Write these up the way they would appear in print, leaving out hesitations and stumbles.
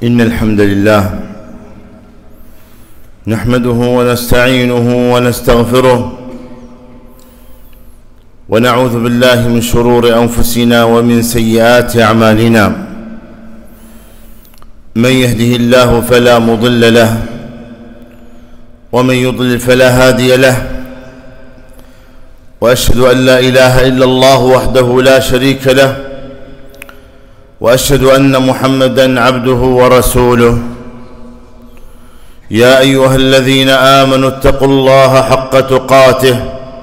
إن الحمد لله نحمده ونستعينه ونستغفره ونعوذ بالله من شرور أنفسنا ومن سيئات أعمالنا. من يهده الله فلا مضل له ومن يضلل فلا هادي له، وأشهد أن لا إله إلا الله وحده لا شريك له، وأشهد أن محمدًا عبده ورسوله. يا أيها الذين آمنوا اتقوا الله حق تقاته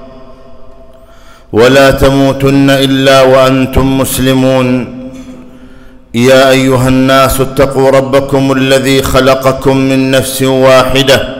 ولا تموتن إلا وأنتم مسلمون. يا أيها الناس اتقوا ربكم الذي خلقكم من نفس واحدة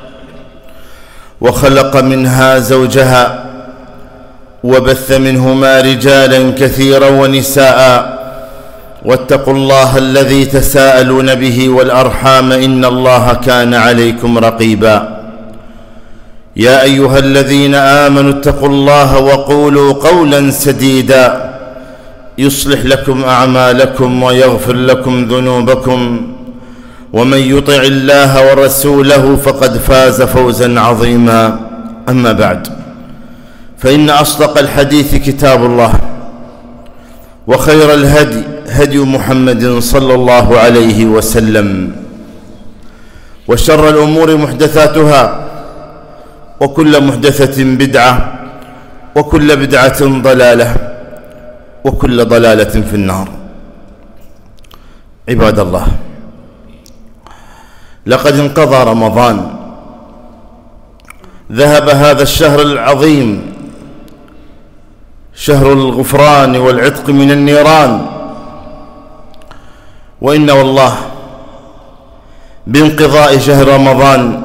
وخلق منها زوجها وبث منهما رجالا كثيرا ونساء، واتقوا الله الذي تساءلون به والأرحام إن الله كان عليكم رقيبا. يا أيها الذين آمنوا اتقوا الله وقولوا قولا سديدا يصلح لكم أعمالكم ويغفر لكم ذنوبكم، ومن يطع الله ورسوله فقد فاز فوزا عظيما. أما بعد، فإن أصدق الحديث كتاب الله، وخير الهدي هدي محمد صلى الله عليه وسلم، وشر الأمور محدثاتها، وكل محدثة بدعة، وكل بدعة ضلالة، وكل ضلالة في النار. عباد الله، لقد انقضى رمضان، ذهب هذا الشهر العظيم، شهر الغفران والعتق من النيران. وإن والله بانقضاء شهر رمضان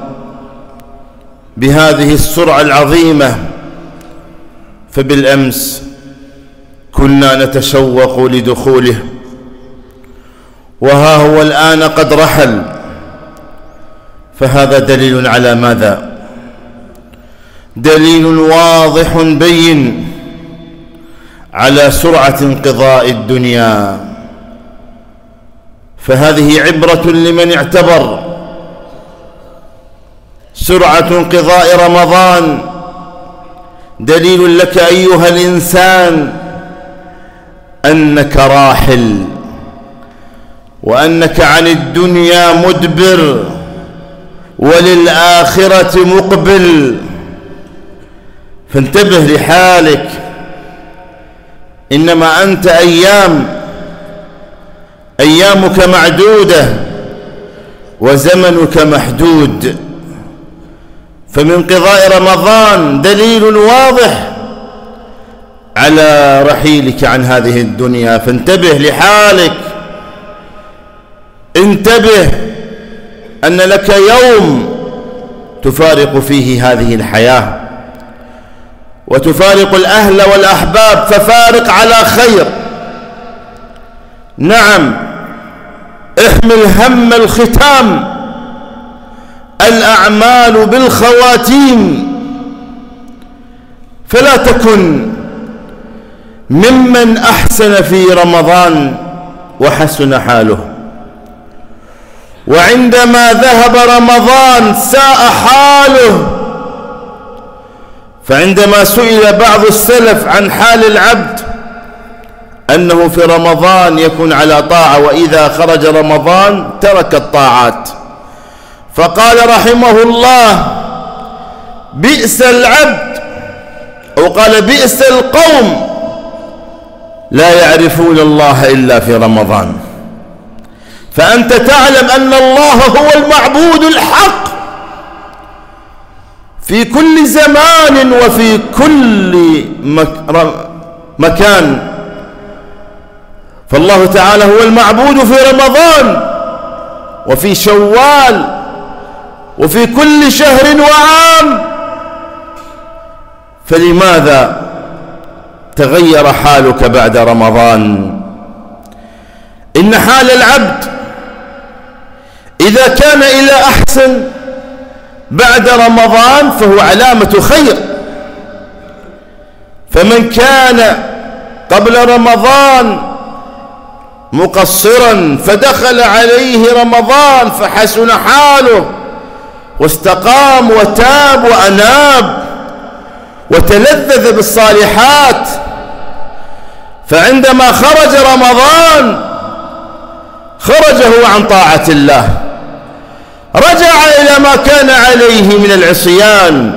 بهذه السرعة العظيمة، فبالأمس كنا نتشوق لدخوله، وها هو الآن قد رحل. فهذا دليل على ماذا؟ دليل واضح بين على سرعة انقضاء الدنيا. فهذه عبرة لمن اعتبر سرعة انقضاء رمضان دليل لك أيها الإنسان أنك راحل، وأنك عن الدنيا مدبر وللآخرة مقبل. فانتبه لحالك، إنما أنت أيامك معدودة وزمنك محدود. فمن انقضاء رمضان دليل واضح على رحيلك عن هذه الدنيا. فانتبه لحالك، انتبه أن لك يوم تفارق فيه هذه الحياة وتفارق الأهل والأحباب، ففارق على خير. نعم، احمل هم الختام، الأعمال بالخواتيم، فلا تكن ممن أحسن في رمضان وحسن حاله، وعندما ذهب رمضان ساء حاله. فعندما سئل بعض السلف عن حال العبد أنه في رمضان يكون على طاعة، وإذا خرج رمضان ترك الطاعات، فقال رحمه الله: بئس العبد، أو قال بئس القوم لا يعرفون الله إلا في رمضان. فأنت تعلم أن الله هو المعبود الحق في كل زمان وفي كل مكان. فالله تعالى هو المعبود في رمضان وفي شوال وفي كل شهر وعام. فلماذا تغير حالك بعد رمضان؟ إن حال العبد إذا كان إلى أحسن بعد رمضان فهو علامة خير. فمن كان قبل رمضان مقصرا، فدخل عليه رمضان فحسن حاله واستقام وتاب وأناب وتلذذ بالصالحات. فعندما خرج رمضان خرج هو عن طاعة الله، رجع إلى ما كان عليه من العصيان،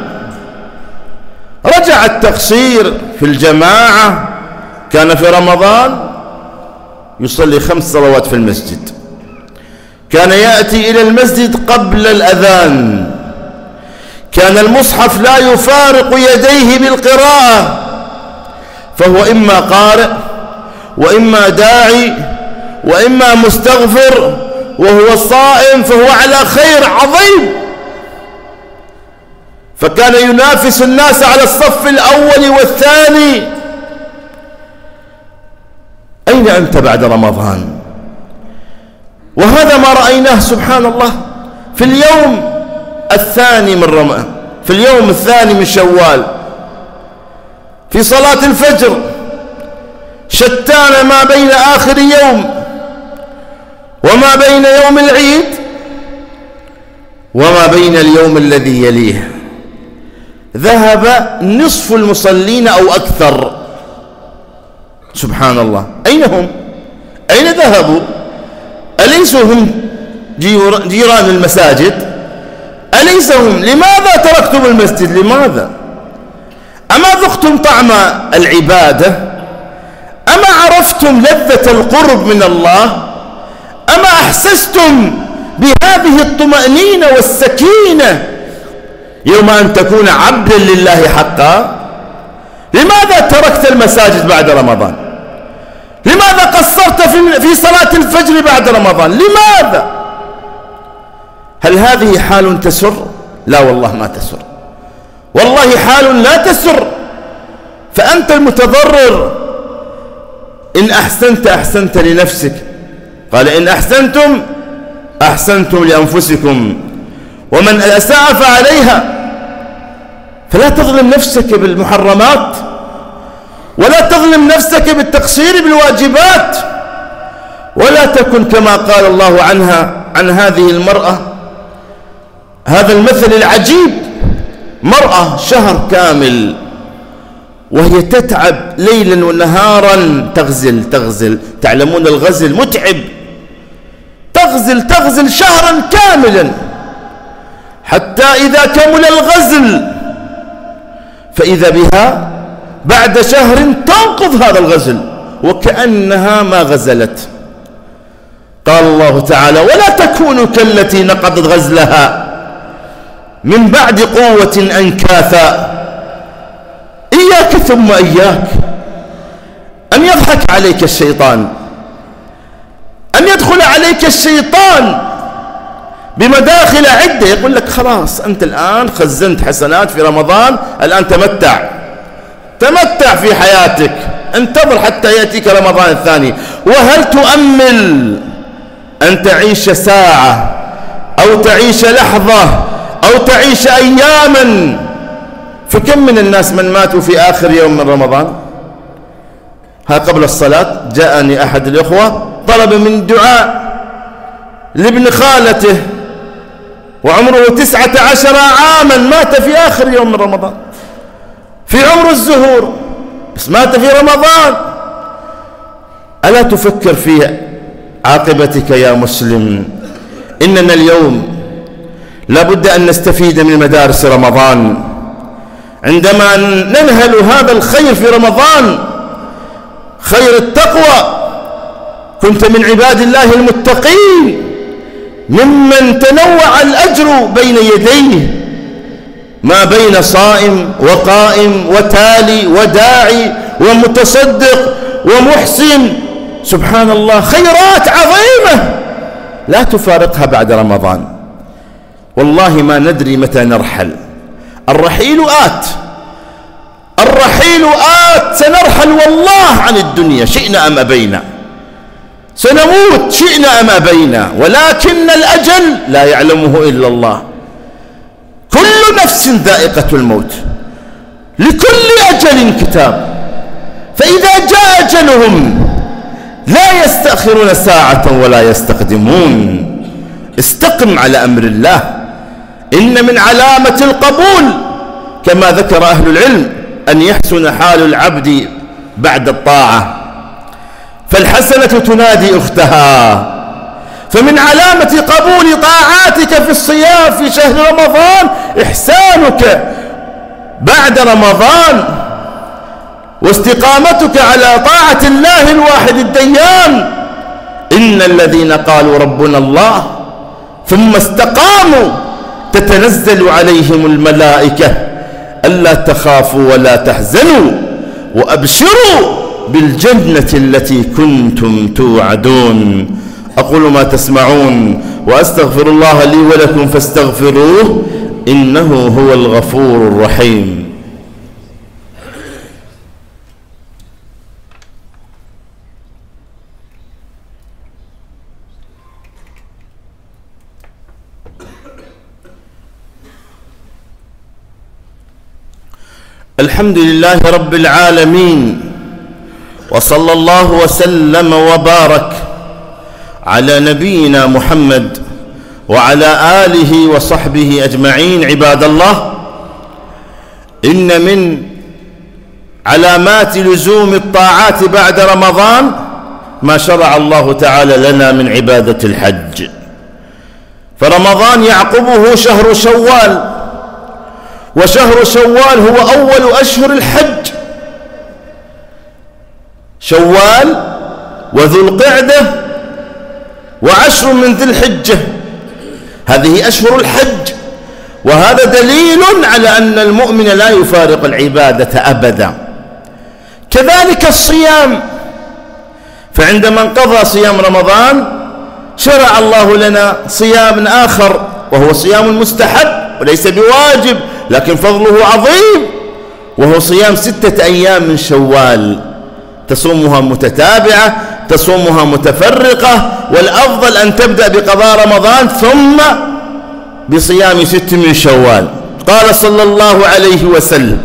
رجع التقصير في الجماعة. كان في رمضان يصلي 5 صلوات في المسجد، كان يأتي إلى المسجد قبل الأذان، كان المصحف لا يفارق يديه بالقراءة، فهو إما قارئ وإما داعي وإما مستغفر، وهو صائم فهو على خير عظيم. فكان ينافس الناس على الصف الأول والثاني. أين أنت بعد رمضان؟ وهذا ما رأيناه سبحان الله في اليوم الثاني من رمضان، في اليوم الثاني من شوال، في صلاة الفجر، شتان ما بين آخر يوم وما بين يوم العيد وما بين اليوم الذي يليه. ذهب نصف المصلين أو أكثر. سبحان الله. أين هم؟ أين ذهبوا؟ أليسوا هم جيران المساجد؟ أليس هم؟ لماذا تركتم المسجد؟ لماذا؟ أما ذقتم طعم العبادة؟ أما عرفتم لذة القرب من الله؟ أما أحسستم بهذه الطمأنينة والسكينة يوم أن تكون عبدا لله حقا؟ لماذا تركت المساجد بعد رمضان؟ لماذا قصرت في صلاة الفجر بعد رمضان؟ لماذا؟ هل هذه حال تسر؟ لا والله ما تسر، والله حال لا تسر. فأنت المتضرر. إن أحسنت أحسنت لنفسك، قال إن أحسنتم أحسنتم لأنفسكم ومن أساء فعليها. فلا تظلم نفسك بالمحرمات، ولا تظلم نفسك بالتقصير بالواجبات، ولا تكن كما قال الله عنها عن هذه المرأة هذا المثل العجيب. مرأة شهر كامل وهي تتعب ليلا ونهارا تغزل. تعلمون الغزل متعب، تغزل شهرا كاملا، حتى إذا كمل الغزل فإذا بها بعد شهر تنقض هذا الغزل وكأنها ما غزلت. قال الله تعالى ولا تكونوا كالتي نقضت غزلها من بعد قوة أنكاثا. إياك ثم إياك أن يضحك عليك الشيطان، أن يدخل عليك الشيطان بمداخل عدة، يقول لك خلاص أنت الآن خزنت حسنات في رمضان، الآن تمتع في حياتك، انتظر حتى يأتيك رمضان الثاني. وهل تؤمل أن تعيش ساعة أو تعيش لحظة أو تعيش أياما؟ فكم من الناس من ماتوا في آخر يوم من رمضان. ها قبل الصلاة جاءني أحد الإخوة طلب من دعاء لابن خالته وعمره 19 عاما، مات في آخر يوم من رمضان، في عمر الزهور، بس مات في رمضان. ألا تفكر في عاقبتك يا مسلم؟ إننا اليوم لابد أن نستفيد من مدارس رمضان. عندما ننهل هذا الخير في رمضان، خير التقوى، كنت من عباد الله المتقين ممن تنوع الأجر بين يديه، ما بين صائم وقائم وتالي وداعي ومتصدق ومحسن. سبحان الله، خيرات عظيمة لا تفارقها بعد رمضان. والله ما ندري متى نرحل. الرحيل آت، سنرحل والله عن الدنيا شئنا أم أبينا، سنموت شئنا أم أبينا، ولكن الأجل لا يعلمه إلا الله. كل نفس ذائقة الموت، لكل أجل كتاب، فإذا جاء أجلهم لا يستأخرون ساعة ولا يستقدمون. استقم على أمر الله، إن من علامة القبول كما ذكر أهل العلم أن يحسن حال العبد بعد الطاعة، فالحسنة تنادي أختها. فمن علامة قبول طاعاتك في الصيام في شهر رمضان إحسانك بعد رمضان واستقامتك على طاعة الله الواحد الديان. إن الذين قالوا ربنا الله ثم استقاموا تتنزل عليهم الملائكة ألا تخافوا ولا تحزنوا وأبشروا بالجنة التي كنتم توعدون. أقول ما تسمعون وأستغفر الله لي ولكم فاستغفروه إنه هو الغفور الرحيم. الحمد لله رب العالمين، وصلى الله وسلم وبارك على نبينا محمد وعلى آله وصحبه أجمعين. عباد الله، إن من علامات لزوم الطاعات بعد رمضان ما شرع الله تعالى لنا من عبادة الحج، فرمضان يعقبه شهر شوال، وشهر شوال هو أول أشهر الحج، شوال وذو القعدة وعشر من ذي الحجة، هذه أشهر الحج. وهذا دليل على أن المؤمن لا يفارق العبادة أبدا. كذلك الصيام، فعندما انقضى صيام رمضان شرع الله لنا صيام آخر وهو صيام مستحب وليس بواجب لكن فضله عظيم، وهو صيام 6 أيام من شوال، تصومها متتابعة، تصومها متفرقة، والأفضل أن تبدأ بقضاء رمضان ثم بصيام 6 من شوال. قال صلى الله عليه وسلم: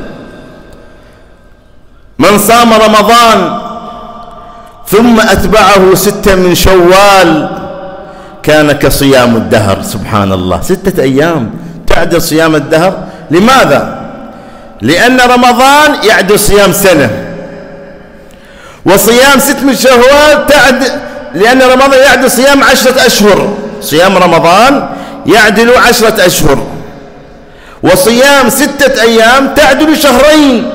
من صام رمضان ثم أتبعه 6 من شوال كان كصيام الدهر. سبحان الله، 6 أيام تعدل صيام الدهر. لماذا؟ لأن رمضان يعدل صيام سنة، وصيام 6 من شوال لأن رمضان يعدل صيام 10 أشهر، صيام رمضان يعدل 10 أشهر، وصيام 6 أيام تعدل شهرين.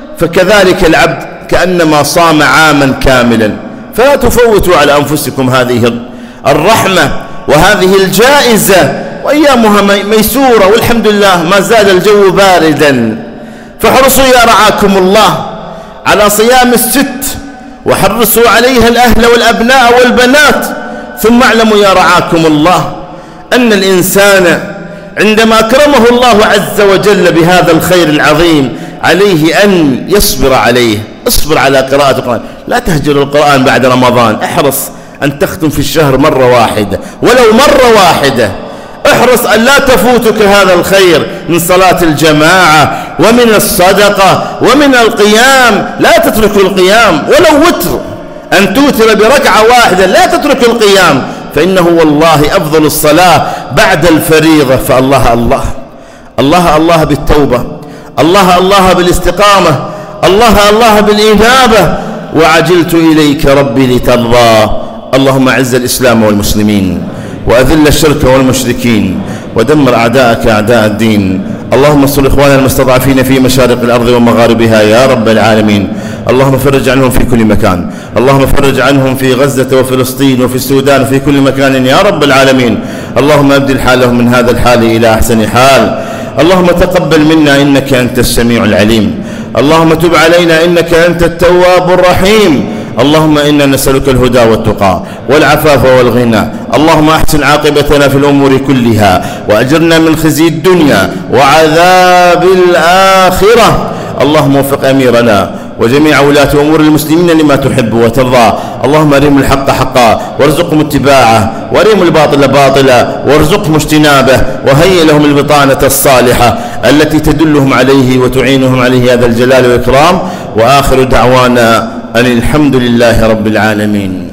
فكذلك العبد كأنما صام عاما كاملا. فلا تفوتوا على أنفسكم هذه الرحمة وهذه الجائزة، وأيامها ميسورة والحمد لله ما زال الجو باردا. فاحرصوا يا رعاكم الله على صيام ال6، وحرصوا عليها الأهل والأبناء والبنات. ثم اعلموا يا رعاكم الله أن الإنسان عندما أكرمه الله عز وجل بهذا الخير العظيم عليه أن يصبر عليه. اصبر على قراءة القرآن، لا تهجر القرآن بعد رمضان. احرص أن تختم في الشهر مرة واحدة ولو مرة واحدة. احرص أن لا تفوتك هذا الخير من صلاة الجماعة ومن الصدقة ومن القيام. لا تترك القيام ولو وتر، أن توتر بركعة واحدة، لا تترك القيام، فإنه والله أفضل الصلاة بعد الفريضة. فالله الله الله الله بالتوبة، الله الله بالاستقامة، الله الله بالإنابة. وعجلت إليك ربي لترضى. اللهم أعز الإسلام والمسلمين، وأذل الشرك والمشركين، ودمر أعداءك أعداء الدين. اللهم انصر إخواننا المستضعفين في مشارق الأرض ومغاربها يا رب العالمين. اللهم فرج عنهم في كل مكان، اللهم فرج عنهم في غزة وفلسطين وفي السودان وفي كل مكان يا رب العالمين. اللهم أبدل حالهم من هذا الحال إلى أحسن حال. اللهم تقبل منا إنك أنت السميع العليم. اللهم تب علينا إنك أنت التواب الرحيم. اللهم إنا نسألك الهدى والتقى والعفاف والغنى. اللهم أحسن عاقبتنا في الأمور كلها، وأجرنا من خزي الدنيا وعذاب الآخرة. اللهم وفق أميرنا وجميع ولاة أمور المسلمين لما تحب وترضى. اللهم أرهم الحق حقا وارزقهم اتباعه، وأرهم الباطل باطلا وارزقهم اجتنابه، وهيئ لهم البطانة الصالحة التي تدلهم عليه وتعينهم عليه هذا الجلال والإكرام. وآخر دعوانا أن الحمد لله رب العالمين.